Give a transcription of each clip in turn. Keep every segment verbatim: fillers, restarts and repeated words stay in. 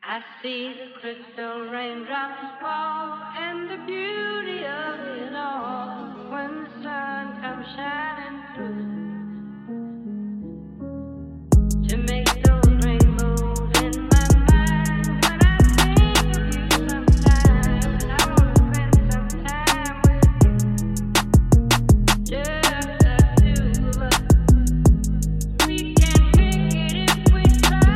I see the crystal raindrops fall and the beauty of it all when the sun comes shining through to make those rainbows in my mind. When I think of you sometimes, I want to spend some time with you, just the two of us. We can make it if we try.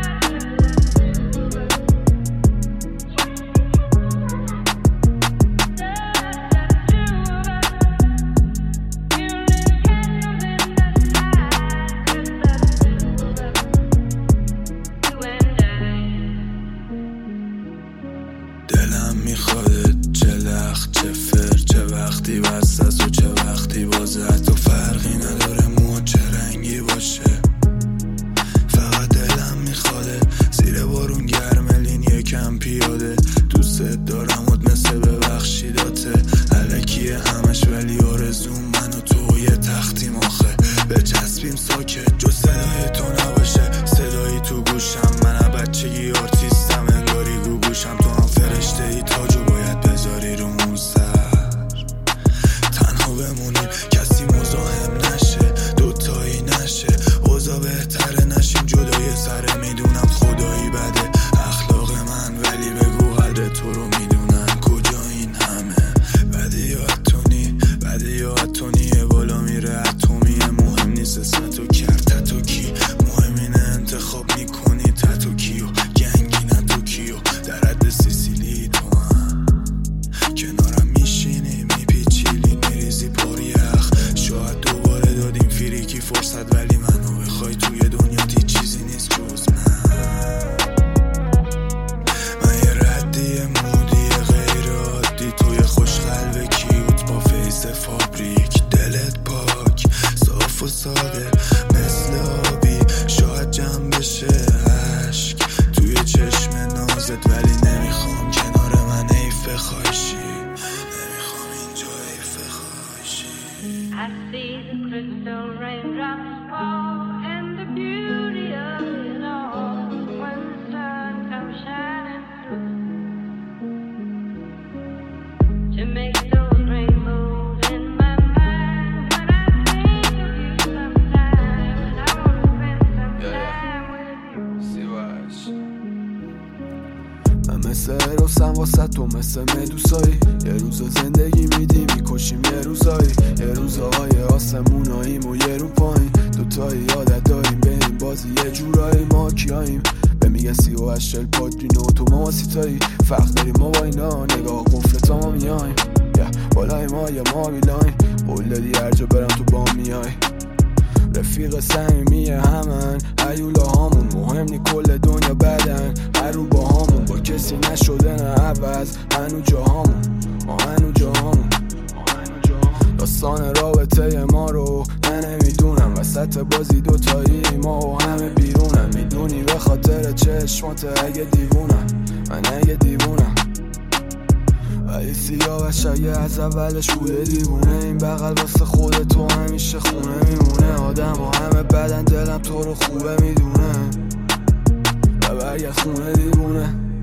دلم میخواد چه لخت چه فر چه وقتی بست است و چه وقتی بازه حتی فرقی نداره مو چه رنگی باشه فقط دلم میخواد زیر بارون گرملین یکم پیاده دوست دارم ات مثل ببخشیداته الکیه همش ولی آرزوم من و تو یه تختیم آخه بچسبیم ساکت جو صدای تو نباشه صدایی تو گوشم من بچگی آرتیستم انگاری گوگوشم تو هم فرشته ای تاجو باید بذاری رو مون سر تنها بمونیم کسی مزاحم نشه دوتایی نشه اوضاع بهتره نشیم جدای سره میدونم خدایی بده اخلاق من ولی بگو قدر تو رو میدونم کجا این همه بدی یا اتونی بدی یا اتونیه بالا میره اتمیه مهم نیست اسم تو کرد تتو کی مهم اینه انتخاب میکنی تتو کیو گنگی نه تو کیو در حد سیسیلی تو هم کنارم میشینی میپیچیلی میریزی پر یخ شاید دوباره دادیم فریکی فرصت ولی منو بخوای توی دنیا دی چیزی نیست جز من من یه ردی مودی غیر عادی توی خوش قلب کیوت با فیس فابریک دلت پاک صاف و ساده مثل آبی شاید جمع بشه عشق توی چشم نازت ولی نمیخوام کنار من ایفه خواهشی نمیخوام اینجا ایفه خواهشی I see the crystal raindrops fall and the beauty of it all when the sun comes shining through to make those rainbows in my mind. When I think of you sometimes, I want to spend some time with you. من مثل ایروسم واسه تو مثل مدوسایی یه روزا زندگی میدی میکشیم یه روزایی یه روزهای آسموناییم و یه رو پایین دوتایی یادت داریم به این بازی یه جورایی ما کیاییم به میگه سی و هشت چل پادرینو تو ما سیتایی فرق داریم ما با اینا نگاه قفل تا ما میاییم بالای ما یه ما بیلایم قول دادی هر جا برم تو با میای رفیق صمیمی همن هیولا هامون مهم نی کل دنیا بدن هر رو با هامون با کسی نشده نه عوض هنو جاهامون ما هنو جاهامون داستان رابطه ما رو من نمیدونم وسط بازی دوتایی ما و همه بیرونم میدونی به خاطر چشمات اگه دیوونم من اگه دیوونم ولی سیاوش اگه از اولش بوده دیوونه این بغل واسه خود تو همیشه خونه میمونه آدم با همه بدن دلم تو رو خوبه میدونه و برگرد خونه دیوونه